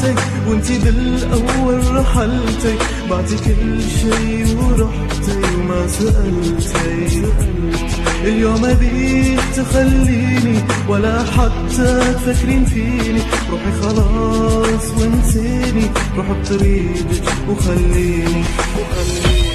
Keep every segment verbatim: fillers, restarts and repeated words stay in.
معاتي وانتي بالاول رحلتي، بعتي كل شي ورحتي وما سألتي. اليوم ابيك تخليني ولا حتى تفكرين فيني، روحي خلاص وانسيني، روح بطريقك وخليني وخليني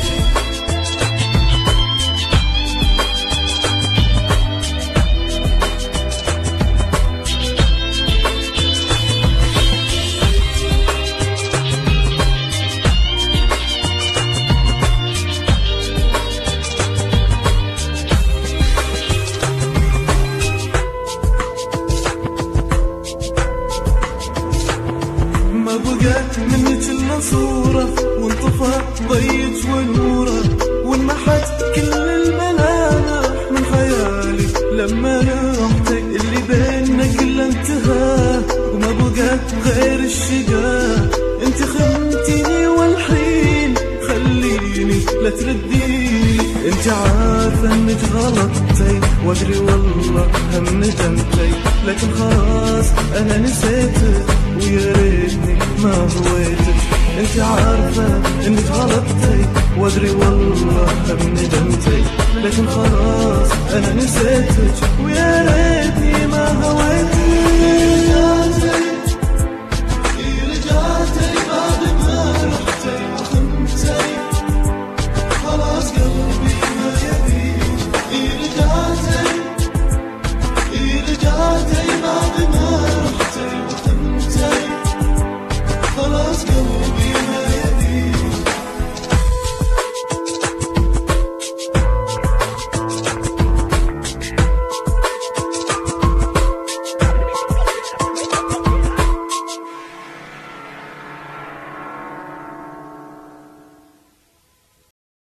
بقات منك إلا صورة، وانطفى ضيج ونورة، وانمحت كل الملامح من خيالي لما رحتي. اللي بيننا كله انتهى وما بقات غير الشقاء. انت خنتيني والحين خليني لا ترديني، انت عارفة انك غلطتي وادري والله هم ندمتي، لكن خلاص انا نسيتك ويا ريتني ما هويتك. انت عارفة انك غلطتي وادري والله هم ندمتي، لكن خلاص انا نسيتك ويا ريتني ما هويتك.